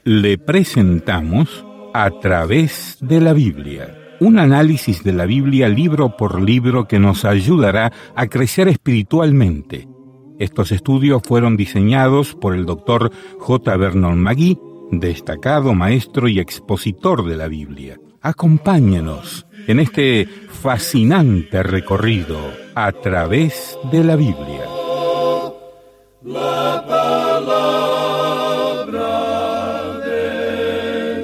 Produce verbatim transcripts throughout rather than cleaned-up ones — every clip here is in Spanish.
Le presentamos A través de la Biblia, un análisis de la Biblia libro por libro que nos ayudará a crecer espiritualmente. Estos estudios fueron diseñados por el doctor J. Vernon McGee, destacado maestro y expositor de la Biblia. Acompáñenos en este fascinante recorrido a través de la Biblia. La palabra de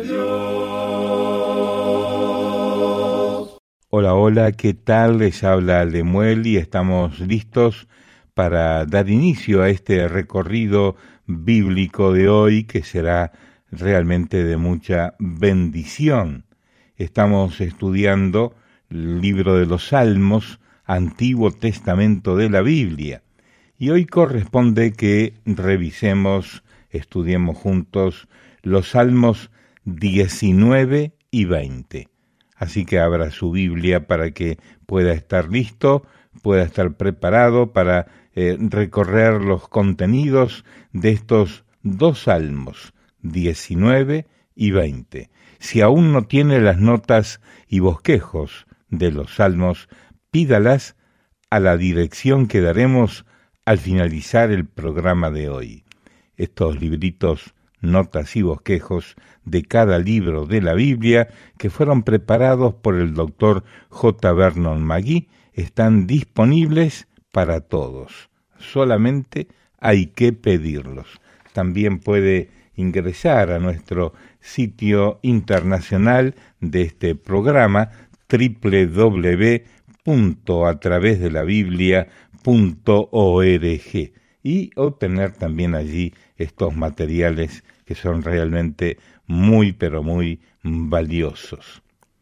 Dios. Hola, hola, ¿qué tal? Les habla Lemuel y estamos listos para dar inicio a este recorrido bíblico de hoy que será realmente de mucha bendición. Estamos estudiando el libro de los Salmos, Antiguo Testamento de la Biblia, y hoy corresponde que revisemos, estudiemos juntos los Salmos diecinueve y veinte. Así que abra su Biblia para que pueda estar listo, pueda estar preparado para eh, recorrer los contenidos de estos dos salmos, diecinueve y veinte. Si aún no tiene las notas y bosquejos de los salmos, pídalas a la dirección que daremos al finalizar el programa de hoy. Estos libritos, notas y bosquejos de cada libro de la Biblia que fueron preparados por el doctor J. Vernon McGee están disponibles para todos. Solamente hay que pedirlos. También puede ingresar a nuestro sitio internacional de este programa, doble u doble u doble u punto a través de la biblia punto org, y obtener también allí estos materiales que son realmente muy, pero muy valiosos.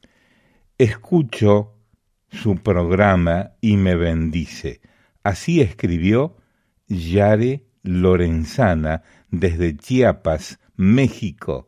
Escucho su programa y me bendice. Así escribió Yare Lorenzana desde Chiapas, México.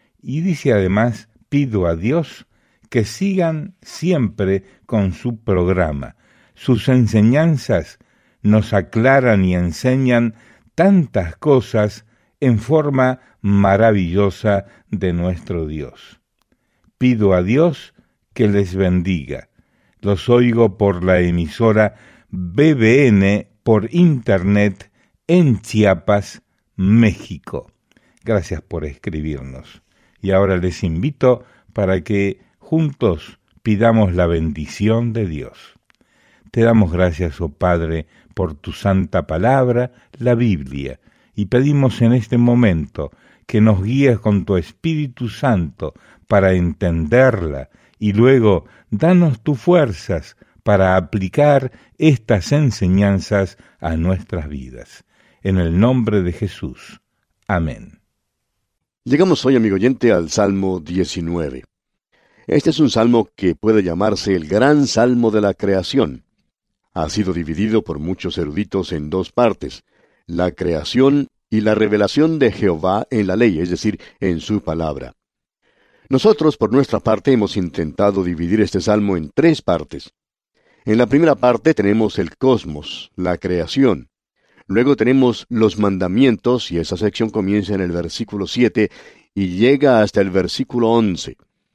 Y dice además, pido a Dios que sigan siempre con su programa. Sus enseñanzas nos aclaran y enseñan tantas cosas en forma maravillosa de nuestro Dios. Pido a Dios que les bendiga. Los oigo por la emisora B B N por internet en Chiapas, México. Gracias por escribirnos. Y ahora les invito para que juntos pidamos la bendición de Dios. Te damos gracias, oh Padre, por tu santa palabra, la Biblia, y pedimos en este momento que nos guíes con tu Espíritu Santo para entenderla, y luego danos tus fuerzas para aplicar estas enseñanzas a nuestras vidas. En el nombre de Jesús. Amén. Llegamos hoy, amigo oyente, al Salmo diecinueve. Este es un salmo que puede llamarse el gran salmo de la creación. Ha sido dividido por muchos eruditos en dos partes, la creación y la revelación de Jehová en la ley, es decir, en su palabra. Nosotros, por nuestra parte, hemos intentado dividir este salmo en tres partes. En la primera parte tenemos el cosmos, la creación. Luego tenemos los mandamientos, y esa sección comienza en el versículo siete y llega hasta el versículo once.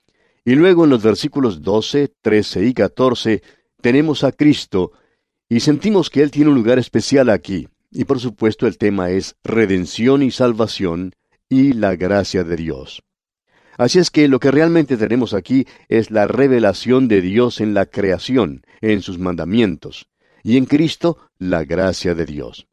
Y luego en los versículos doce, trece y catorce tenemos a Cristo, y sentimos que Él tiene un lugar especial aquí. Y por supuesto el tema es redención y salvación y la gracia de Dios. Así es que lo que realmente tenemos aquí es la revelación de Dios en la creación, en sus mandamientos, y en Cristo la gracia de Dios.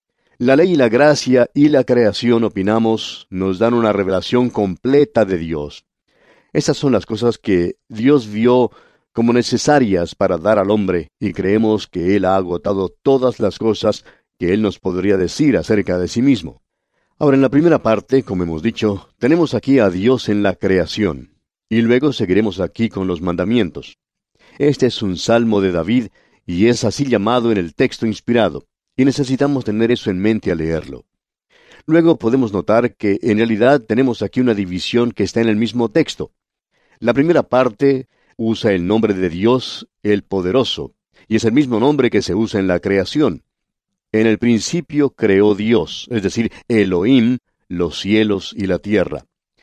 La ley y la gracia y la creación, opinamos, nos dan una revelación completa de Dios. Esas son las cosas que Dios vio como necesarias para dar al hombre, y creemos que Él ha agotado todas las cosas que Él nos podría decir acerca de sí mismo. Ahora, en la primera parte, como hemos dicho, tenemos aquí a Dios en la creación, y luego seguiremos aquí con los mandamientos. Este es un salmo de David, y es así llamado en el texto inspirado, y necesitamos tener eso en mente al leerlo. Luego podemos notar que en realidad tenemos aquí una división que está en el mismo texto. La primera parte usa el nombre de Dios, el Poderoso, y es el mismo nombre que se usa en la creación. En el principio creó Dios, es decir, Elohim, los cielos y la tierra.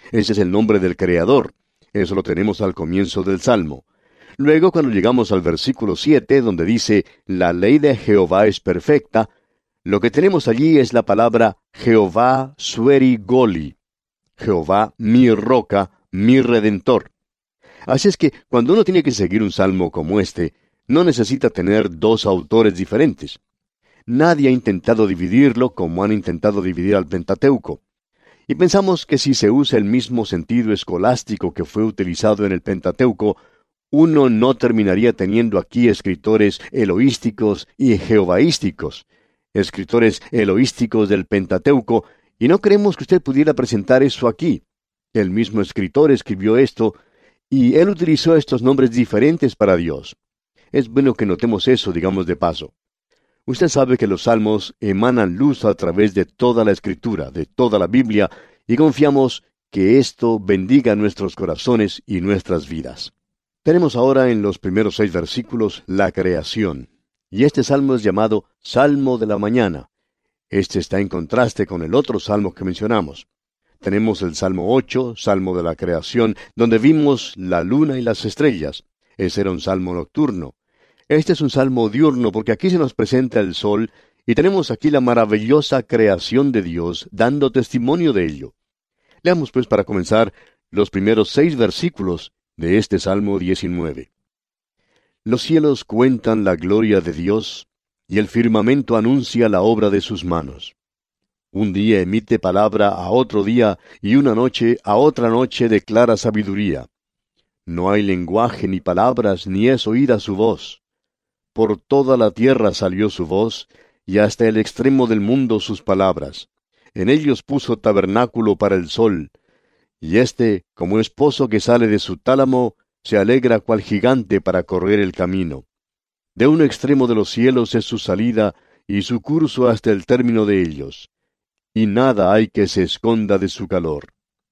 Ese es el nombre del Creador. Eso lo tenemos al comienzo del Salmo. Luego, cuando llegamos al versículo siete, donde dice, la ley de Jehová es perfecta, lo que tenemos allí es la palabra Jehová sueri goli. Jehová, mi roca, mi redentor. Así es que, cuando uno tiene que seguir un salmo como este, no necesita tener dos autores diferentes. Nadie ha intentado dividirlo como han intentado dividir al Pentateuco. Y pensamos que si se usa el mismo sentido escolástico que fue utilizado en el Pentateuco, uno no terminaría teniendo aquí escritores eloísticos y jehovaísticos, escritores eloísticos del Pentateuco, y no creemos que usted pudiera presentar eso aquí. El mismo escritor escribió esto, y él utilizó estos nombres diferentes para Dios. Es bueno que notemos eso, digamos de paso. Usted sabe que los salmos emanan luz a través de toda la Escritura, de toda la Biblia, y confiamos que esto bendiga nuestros corazones y nuestras vidas. Tenemos ahora en los primeros seis versículos la creación, y este salmo es llamado Salmo de la Mañana. Este está en contraste con el otro salmo que mencionamos. Tenemos el Salmo ocho, Salmo de la Creación, donde vimos la luna y las estrellas. Ese era un salmo nocturno. Este es un salmo diurno porque aquí se nos presenta el sol y tenemos aquí la maravillosa creación de Dios dando testimonio de ello. Leamos pues para comenzar los primeros seis versículos de este Salmo diecinueve. Los cielos cuentan la gloria de Dios, y el firmamento anuncia la obra de sus manos. Un día emite palabra a otro día, y una noche a otra noche declara sabiduría. No hay lenguaje ni palabras, ni es oída su voz. Por toda la tierra salió su voz, y hasta el extremo del mundo sus palabras. En ellos puso tabernáculo para el sol, y éste, como esposo que sale de su tálamo, se alegra cual gigante para correr el camino. De un extremo de los cielos es su salida, y su curso hasta el término de ellos. Y nada hay que se esconda de su calor.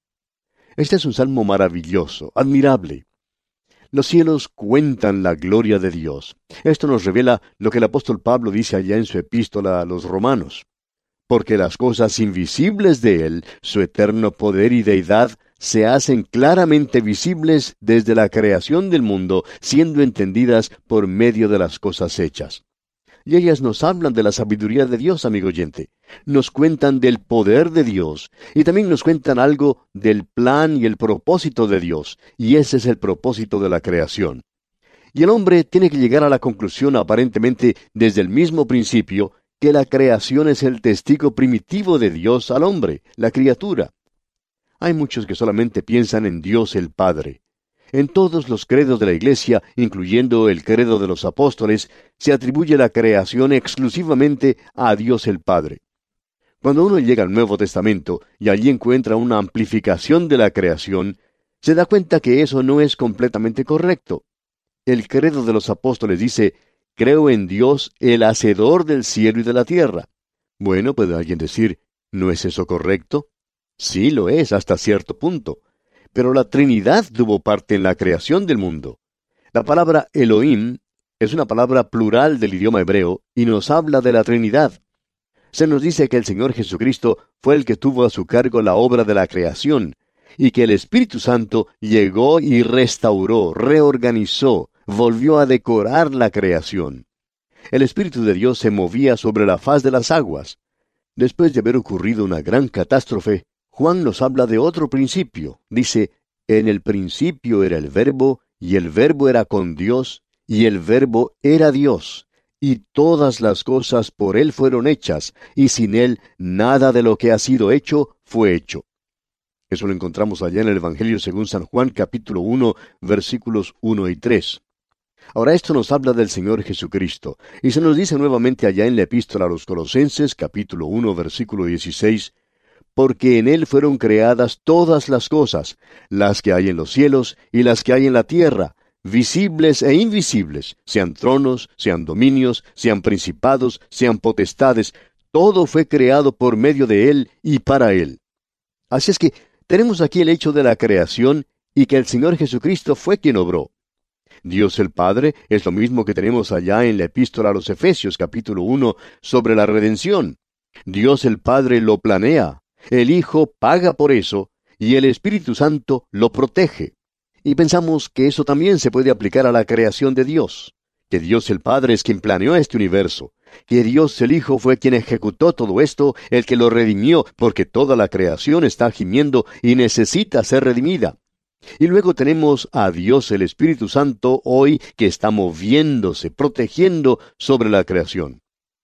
Este es un salmo maravilloso, admirable. Los cielos cuentan la gloria de Dios. Esto nos revela lo que el apóstol Pablo dice allá en su epístola a los romanos. Porque las cosas invisibles de Él, su eterno poder y deidad, se hacen claramente visibles desde la creación del mundo, siendo entendidas por medio de las cosas hechas. Y ellas nos hablan de la sabiduría de Dios, amigo oyente. Nos cuentan del poder de Dios, y también nos cuentan algo del plan y el propósito de Dios, y ese es el propósito de la creación. Y el hombre tiene que llegar a la conclusión, aparentemente desde el mismo principio, que la creación es el testigo primitivo de Dios al hombre, la criatura. Hay muchos que solamente piensan en Dios el Padre. En todos los credos de la Iglesia, incluyendo el credo de los apóstoles, se atribuye la creación exclusivamente a Dios el Padre. Cuando uno llega al Nuevo Testamento y allí encuentra una amplificación de la creación, se da cuenta que eso no es completamente correcto. El credo de los apóstoles dice, creo en Dios, el hacedor del cielo y de la tierra. Bueno, puede alguien decir, ¿no es eso correcto? Sí lo es hasta cierto punto. Pero la Trinidad tuvo parte en la creación del mundo. La palabra Elohim es una palabra plural del idioma hebreo y nos habla de la Trinidad. Se nos dice que el Señor Jesucristo fue el que tuvo a su cargo la obra de la creación, y que el Espíritu Santo llegó y restauró, reorganizó, volvió a decorar la creación. El Espíritu de Dios se movía sobre la faz de las aguas. Después de haber ocurrido una gran catástrofe, Juan nos habla de otro principio. Dice, en el principio era el Verbo, y el Verbo era con Dios, y el Verbo era Dios. Y todas las cosas por Él fueron hechas, y sin Él nada de lo que ha sido hecho fue hecho. Eso lo encontramos allá en el Evangelio según San Juan, capítulo uno, versículos uno y tres. Ahora esto nos habla del Señor Jesucristo, y se nos dice nuevamente allá en la epístola a los Colosenses, capítulo uno, versículo dieciséis, porque en Él fueron creadas todas las cosas, las que hay en los cielos y las que hay en la tierra, visibles e invisibles, sean tronos, sean dominios, sean principados, sean potestades, todo fue creado por medio de Él y para Él. Así es que tenemos aquí el hecho de la creación y que el Señor Jesucristo fue quien obró. Dios el Padre es lo mismo que tenemos allá en la epístola a los Efesios, capítulo uno, sobre la redención. Dios el Padre lo planea. El Hijo paga por eso, y el Espíritu Santo lo protege. Y pensamos que eso también se puede aplicar a la creación de Dios, que Dios el Padre es quien planeó este universo, que Dios el Hijo fue quien ejecutó todo esto, el que lo redimió, porque toda la creación está gimiendo y necesita ser redimida. Y luego tenemos a Dios el Espíritu Santo hoy que está moviéndose, protegiendo sobre la creación.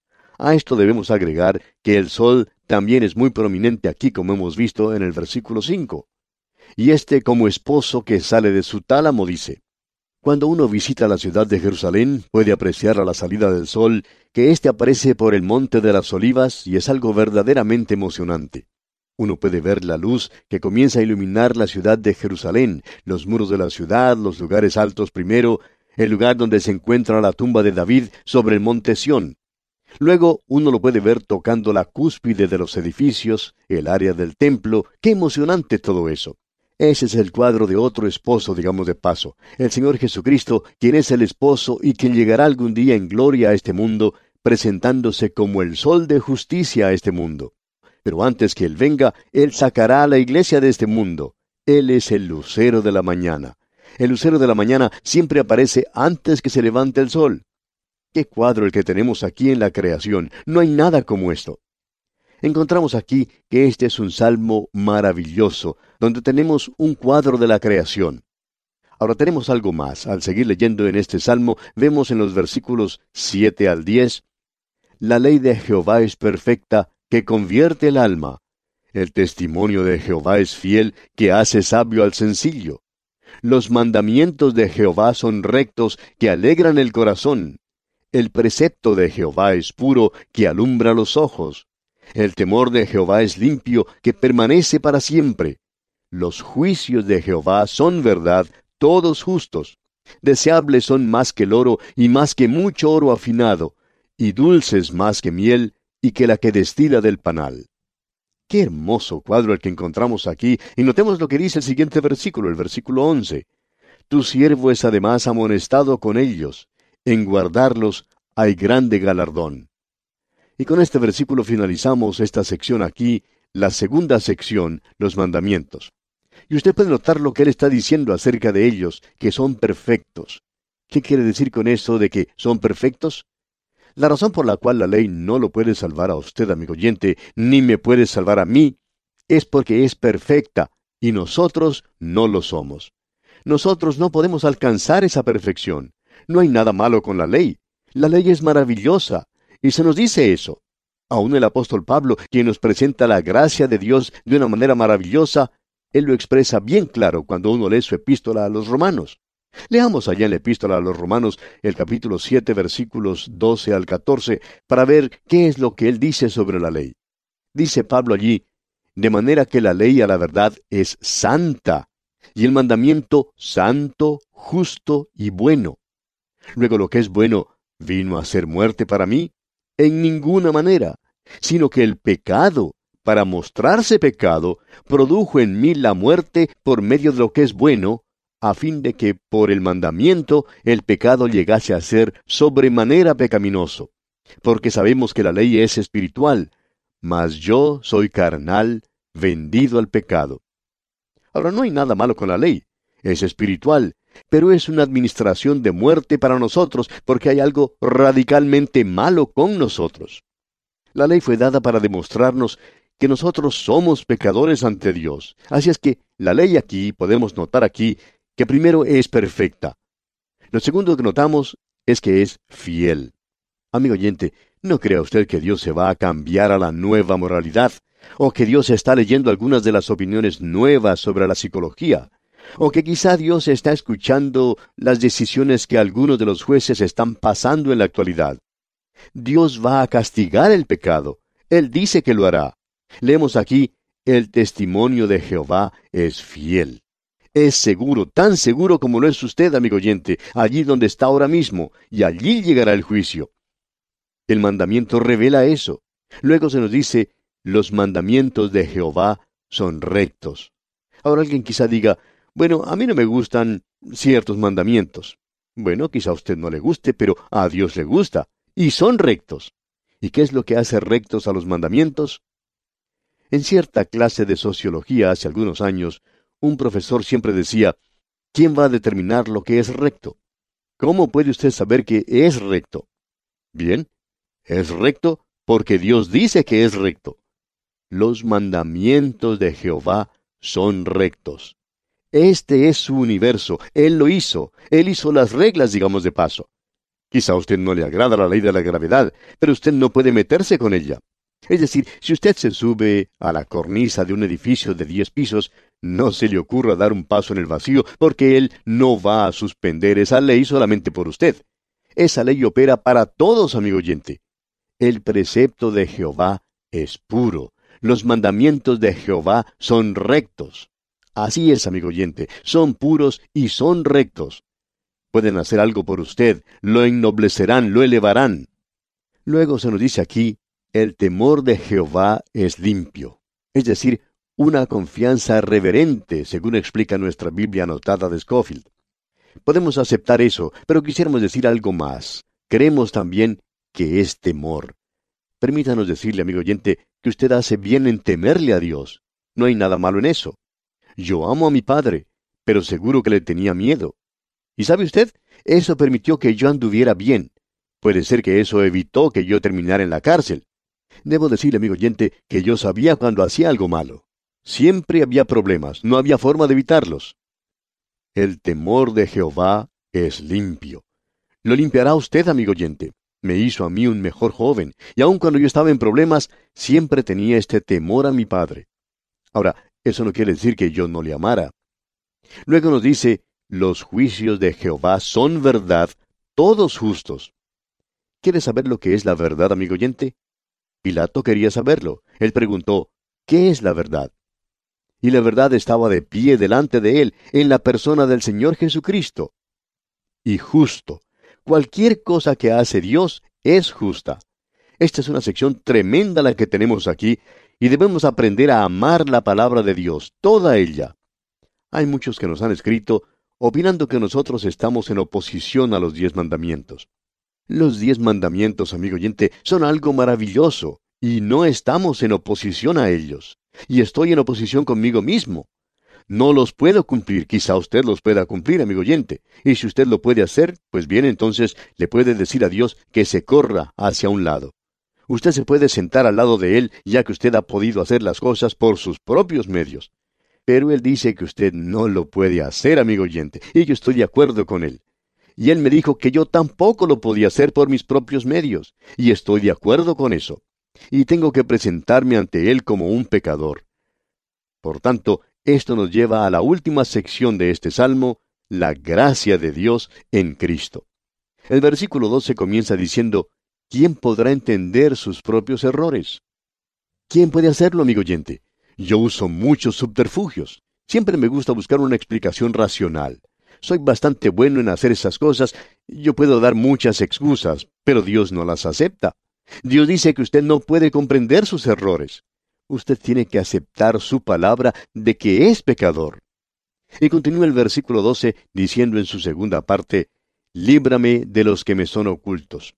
A esto debemos agregar que el sol también es muy prominente aquí, como hemos visto en el versículo cinco. Y este, como esposo que sale de su tálamo, dice: cuando uno visita la ciudad de Jerusalén, puede apreciar a la salida del sol que éste aparece por el monte de las olivas y es algo verdaderamente emocionante. Uno puede ver la luz que comienza a iluminar la ciudad de Jerusalén, los muros de la ciudad, los lugares altos primero, el lugar donde se encuentra la tumba de David sobre el monte Sión. Luego uno lo puede ver tocando la cúspide de los edificios, el área del templo. ¡Qué emocionante todo eso! Ese es el cuadro de otro esposo, digamos de paso, el Señor Jesucristo, quien es el esposo y quien llegará algún día en gloria a este mundo, presentándose como el sol de justicia a este mundo. Pero antes que Él venga, Él sacará a la iglesia de este mundo. Él es el lucero de la mañana. El lucero de la mañana siempre aparece antes que se levante el sol. ¡Qué cuadro el que tenemos aquí en la creación! No hay nada como esto. Encontramos aquí que este es un salmo maravilloso, donde tenemos un cuadro de la creación. Ahora tenemos algo más. Al seguir leyendo en este salmo, vemos en los versículos siete al diez, la ley de Jehová es perfecta, que convierte el alma. El testimonio de Jehová es fiel, que hace sabio al sencillo. Los mandamientos de Jehová son rectos, que alegran el corazón. El precepto de Jehová es puro, que alumbra los ojos. El temor de Jehová es limpio, que permanece para siempre. Los juicios de Jehová son verdad, todos justos. Deseables son más que el oro, y más que mucho oro afinado, y dulces más que miel, y que la que destila del panal. Qué hermoso cuadro el que encontramos aquí, y notemos lo que dice el siguiente versículo, el versículo once. Tu siervo es además amonestado con ellos, en guardarlos hay grande galardón. Y con este versículo finalizamos esta sección aquí, la segunda sección, los mandamientos. Y usted puede notar lo que él está diciendo acerca de ellos, que son perfectos. ¿Qué quiere decir con eso de que son perfectos? La razón por la cual la ley no lo puede salvar a usted, amigo oyente, ni me puede salvar a mí, es porque es perfecta, y nosotros no lo somos. Nosotros no podemos alcanzar esa perfección. No hay nada malo con la ley. La ley es maravillosa, y se nos dice eso. Aún el apóstol Pablo, quien nos presenta la gracia de Dios de una manera maravillosa, él lo expresa bien claro cuando uno lee su epístola a los romanos. Leamos allá en la epístola a los romanos el capítulo siete, versículos doce al catorce, para ver qué es lo que él dice sobre la ley. Dice Pablo allí: de manera que la ley a la verdad es santa, y el mandamiento santo, justo y bueno. Luego, lo que es bueno, ¿vino a ser muerte para mí? En ninguna manera, sino que el pecado, para mostrarse pecado, produjo en mí la muerte por medio de lo que es bueno, a fin de que por el mandamiento el pecado llegase a ser sobremanera pecaminoso. Porque sabemos que la ley es espiritual, mas yo soy carnal, vendido al pecado. Ahora, no hay nada malo con la ley. Es espiritual, pero es una administración de muerte para nosotros, porque hay algo radicalmente malo con nosotros. La ley fue dada para demostrarnos que nosotros somos pecadores ante Dios. Así es que la ley aquí, podemos notar aquí, que primero es perfecta. Lo segundo que notamos es que es fiel. Amigo oyente, no crea usted que Dios se va a cambiar a la nueva moralidad, o que Dios está leyendo algunas de las opiniones nuevas sobre la psicología, o que quizá Dios está escuchando las decisiones que algunos de los jueces están pasando en la actualidad. Dios va a castigar el pecado. Él dice que lo hará. Leemos aquí: el testimonio de Jehová es fiel. Es seguro, tan seguro como lo es usted, amigo oyente, allí donde está ahora mismo, y allí llegará el juicio. El mandamiento revela eso. Luego se nos dice: los mandamientos de Jehová son rectos. Ahora alguien quizá diga: bueno, a mí no me gustan ciertos mandamientos. Bueno, quizá a usted no le guste, pero a Dios le gusta, y son rectos. ¿Y qué es lo que hace rectos a los mandamientos? En cierta clase de sociología hace algunos años, un profesor siempre decía, ¿quién va a determinar lo que es recto? ¿Cómo puede usted saber que es recto? Bien, es recto porque Dios dice que es recto. Los mandamientos de Jehová son rectos. Este es su universo. Él lo hizo. Él hizo las reglas, digamos de paso. Quizá a usted no le agrada la ley de la gravedad, pero usted no puede meterse con ella. Es decir, si usted se sube a la cornisa de un edificio de diez pisos, no se le ocurra dar un paso en el vacío, porque Él no va a suspender esa ley solamente por usted. Esa ley opera para todos, amigo oyente. El precepto de Jehová es puro. Los mandamientos de Jehová son rectos. Así es, amigo oyente, son puros y son rectos. Pueden hacer algo por usted, lo ennoblecerán, lo elevarán. Luego se nos dice aquí, el temor de Jehová es limpio. Es decir, una confianza reverente, según explica nuestra Biblia anotada de Scofield. Podemos aceptar eso, pero quisiéramos decir algo más. Creemos también que es temor. Permítanos decirle, amigo oyente, que usted hace bien en temerle a Dios. No hay nada malo en eso. Yo amo a mi padre, pero seguro que le tenía miedo. ¿Y sabe usted? Eso permitió que yo anduviera bien. Puede ser que eso evitó que yo terminara en la cárcel. Debo decirle, amigo oyente, que yo sabía cuando hacía algo malo. Siempre había problemas, no había forma de evitarlos. El temor de Jehová es limpio. Lo limpiará usted, amigo oyente. Me hizo a mí un mejor joven, y aun cuando yo estaba en problemas, siempre tenía este temor a mi padre. Ahora, eso no quiere decir que yo no le amara. Luego nos dice, los juicios de Jehová son verdad, todos justos. ¿Quiere saber lo que es la verdad, amigo oyente? Pilato quería saberlo. Él preguntó, ¿qué es la verdad? Y la verdad estaba de pie delante de él, en la persona del Señor Jesucristo. Y justo. Cualquier cosa que hace Dios es justa. Esta es una sección tremenda la que tenemos aquí, y debemos aprender a amar la palabra de Dios, toda ella. Hay muchos que nos han escrito, opinando que nosotros estamos en oposición a los diez mandamientos. Los diez mandamientos, amigo oyente, son algo maravilloso, y no estamos en oposición a ellos. Y estoy en oposición conmigo mismo. No los puedo cumplir, quizá usted los pueda cumplir, amigo oyente. Y si usted lo puede hacer, pues bien, entonces le puede decir a Dios que se corra hacia un lado. Usted se puede sentar al lado de Él, ya que usted ha podido hacer las cosas por sus propios medios. Pero Él dice que usted no lo puede hacer, amigo oyente, y yo estoy de acuerdo con Él. Y Él me dijo que yo tampoco lo podía hacer por mis propios medios, y estoy de acuerdo con eso. Y tengo que presentarme ante Él como un pecador. Por tanto, esto nos lleva a la última sección de este salmo, la gracia de Dios en Cristo. El versículo doce comienza diciendo, ¿quién podrá entender sus propios errores? ¿Quién puede hacerlo, amigo oyente? Yo uso muchos subterfugios. Siempre me gusta buscar una explicación racional. Soy bastante bueno en hacer esas cosas. Yo puedo dar muchas excusas, pero Dios no las acepta. Dios dice que usted no puede comprender sus errores. Usted tiene que aceptar su palabra de que es pecador. Y continúa el versículo doce diciendo en su segunda parte, líbrame de los que me son ocultos.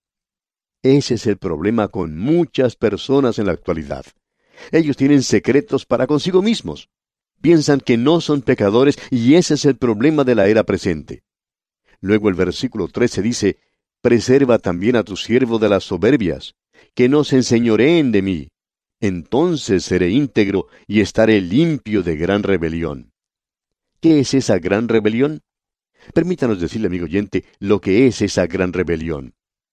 Ese es el problema con muchas personas en la actualidad. Ellos tienen secretos para consigo mismos. Piensan que no son pecadores y ese es el problema de la era presente. Luego el versículo trece dice, preserva también a tu siervo de las soberbias, que no se enseñoreen de mí. Entonces seré íntegro y estaré limpio de gran rebelión. ¿Qué es esa gran rebelión? Permítanos decirle, amigo oyente, lo que es esa gran rebelión.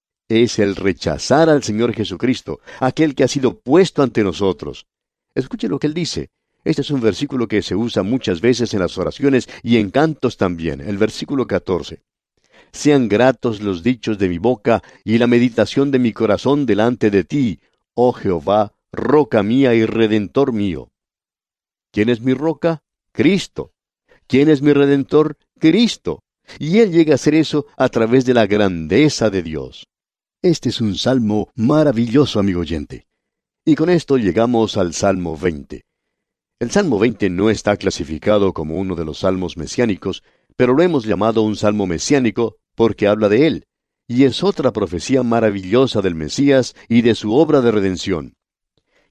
Es el rechazar al Señor Jesucristo, aquel que ha sido puesto ante nosotros. Escuche lo que Él dice. Este es un versículo que se usa muchas veces en las oraciones y en cantos también, el versículo catorce. Sean gratos los dichos de mi boca y la meditación de mi corazón delante de ti, oh Jehová, roca mía y redentor mío. ¿Quién es mi roca? Cristo. ¿Quién es mi redentor? Cristo. Y Él llega a hacer eso a través de la grandeza de Dios. Este es un salmo maravilloso, amigo oyente. Y con esto llegamos al Salmo veinte. El Salmo veinte no está clasificado como uno de los salmos mesiánicos, pero lo hemos llamado un salmo mesiánico porque habla de él, y es otra profecía maravillosa del Mesías y de su obra de redención.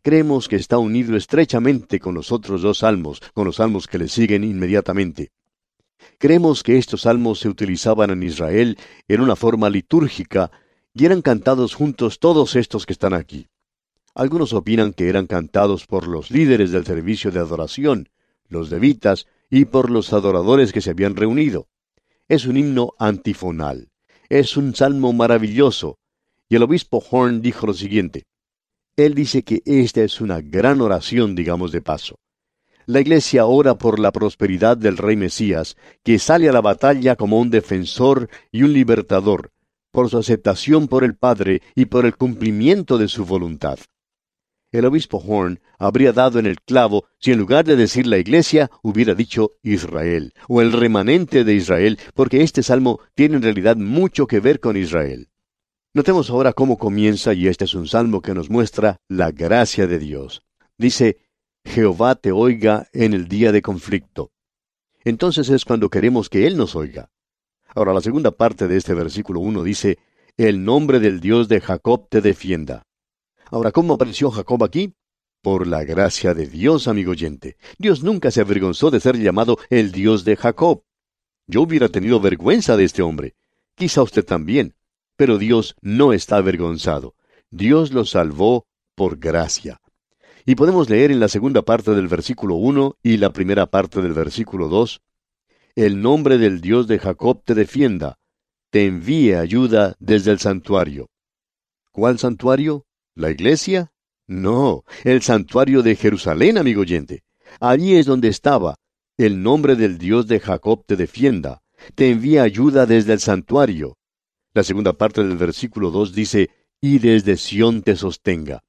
creemos que está unido estrechamente con los otros dos salmos, con los salmos que le siguen inmediatamente. Creemos que estos salmos se utilizaban en Israel en una forma litúrgica y eran cantados juntos todos estos que están aquí. Algunos opinan que eran cantados por los líderes del servicio de adoración, los levitas, y por los adoradores que se habían reunido. Es un himno antifonal. Es un salmo maravilloso. Y el obispo Horn dijo lo siguiente. Él dice que esta es una gran oración, digamos de paso. La Iglesia ora por la prosperidad del Rey Mesías, que sale a la batalla como un defensor y un libertador, por su aceptación por el Padre y por el cumplimiento de su voluntad. El obispo Horn habría dado en el clavo si en lugar de decir la Iglesia hubiera dicho Israel, o el remanente de Israel, porque este salmo tiene en realidad mucho que ver con Israel. Notemos ahora cómo comienza, y este es un salmo que nos muestra la gracia de Dios. Dice, Jehová te oiga en el día de conflicto. Entonces es cuando queremos que Él nos oiga. Ahora la segunda parte de este versículo uno dice, el nombre del Dios de Jacob te defienda. Ahora, ¿cómo apareció Jacob aquí? Por la gracia de Dios, amigo oyente. Dios nunca se avergonzó de ser llamado el Dios de Jacob. Yo hubiera tenido vergüenza de este hombre. Quizá usted también. Pero Dios no está avergonzado. Dios lo salvó por gracia. Y podemos leer en la segunda parte del versículo uno y la primera parte del versículo dos, el nombre del Dios de Jacob te defienda, te envíe ayuda desde el santuario. ¿Cuál santuario? ¿La iglesia? No, el santuario de Jerusalén, amigo oyente. Allí es donde estaba. El nombre del Dios de Jacob te defienda. Te envía ayuda desde el santuario. La segunda parte del versículo dos dice, y desde Sión te sostenga.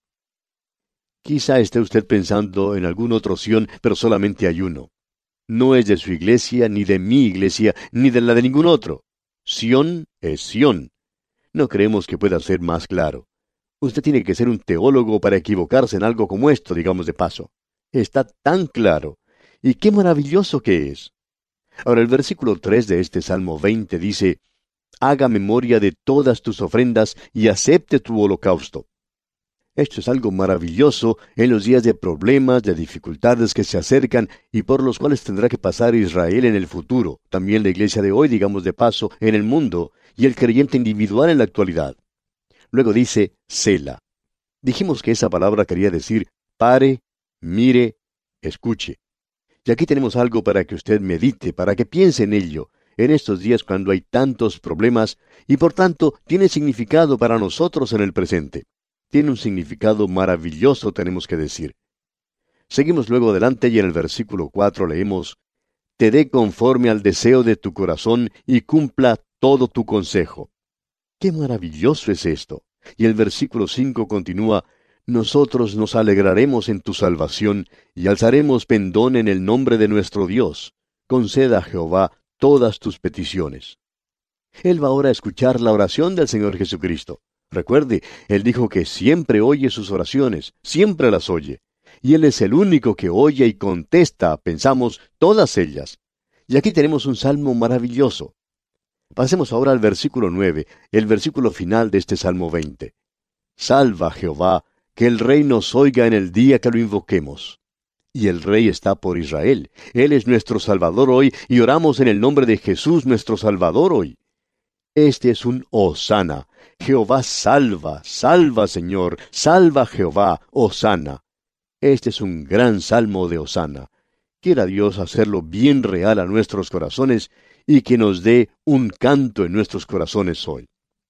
Quizá esté usted pensando en algún otro Sión, pero solamente hay uno. No es de su iglesia, ni de mi iglesia, ni de la de ningún otro. Sión es Sión. No creemos que pueda ser más claro. Usted tiene que ser un teólogo para equivocarse en algo como esto, digamos de paso. Está tan claro. Y qué maravilloso que es. Ahora el versículo tres de este Salmo veinte dice, haga memoria de todas tus ofrendas y acepte tu holocausto. Esto es algo maravilloso en los días de problemas, de dificultades que se acercan y por los cuales tendrá que pasar Israel en el futuro, también la iglesia de hoy, digamos de paso, en el mundo, y el creyente individual en la actualidad. Luego dice, Sela. Dijimos que esa palabra quería decir, pare, mire, escuche. Y aquí tenemos algo para que usted medite, para que piense en ello, en estos días cuando hay tantos problemas, y por tanto tiene significado para nosotros en el presente. Tiene un significado maravilloso, tenemos que decir. Seguimos luego adelante y en el versículo cuatro leemos, te dé conforme al deseo de tu corazón y cumpla todo tu consejo. ¡Qué maravilloso es esto! Y el versículo cinco continúa, nosotros nos alegraremos en tu salvación y alzaremos pendón en el nombre de nuestro Dios. Conceda a Jehová todas tus peticiones. Él va ahora a escuchar la oración del Señor Jesucristo. Recuerde, Él dijo que siempre oye sus oraciones, siempre las oye. Y Él es el único que oye y contesta, pensamos, todas ellas. Y aquí tenemos un salmo maravilloso. Pasemos ahora al versículo nueve, el versículo final de este Salmo veinte. Salva, Jehová, que el Rey nos oiga en el día que lo invoquemos. Y el Rey está por Israel. Él es nuestro Salvador hoy, y oramos en el nombre de Jesús, nuestro Salvador hoy. Este es un hosana. Jehová salva, salva, Señor, salva Jehová, hosana. Este es un gran salmo de hosana. Quiera Dios hacerlo bien real a nuestros corazones, y que nos dé un canto en nuestros corazones hoy.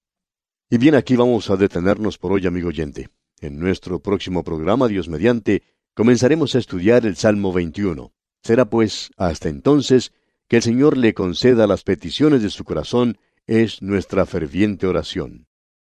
Y bien, aquí vamos a detenernos por hoy, amigo oyente. En nuestro próximo programa, Dios mediante, comenzaremos a estudiar el Salmo veintiuno. Será pues, hasta entonces, que el Señor le conceda las peticiones de su corazón, es nuestra ferviente oración.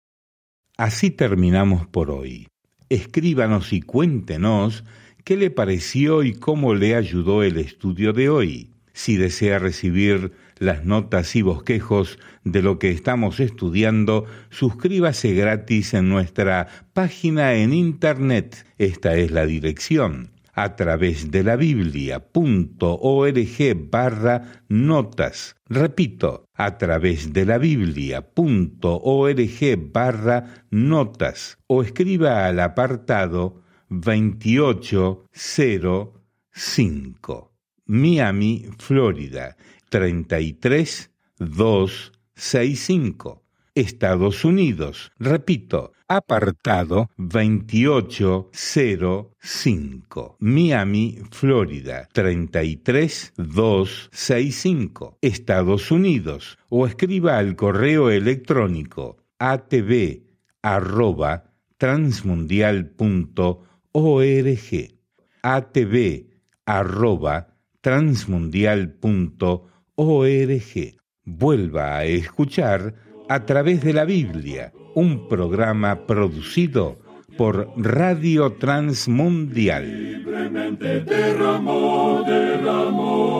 Así terminamos por hoy. Escríbanos y cuéntenos qué le pareció y cómo le ayudó el estudio de hoy. Si desea recibir las notas y bosquejos de lo que estamos estudiando, suscríbase gratis en nuestra página en internet. Esta es la dirección, a través de la biblia punto org barra notas. Repito, a través de la biblia punto org barra notas. O escriba al apartado veintiocho cero cinco. Miami, Florida, treinta y tres doscientos sesenta y cinco. Estados Unidos, repito, apartado veintiocho cero cinco. Miami, Florida, treinta y tres doscientos sesenta y cinco. Estados Unidos, o escriba al correo electrónico atv arroba transmundial punto org. atv arroba transmundial punto org. Vuelva a escuchar A través de la Biblia, un programa producido por Radio Transmundial. Libremente derramó,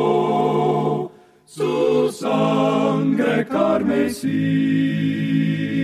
derramó su sangre carmesí.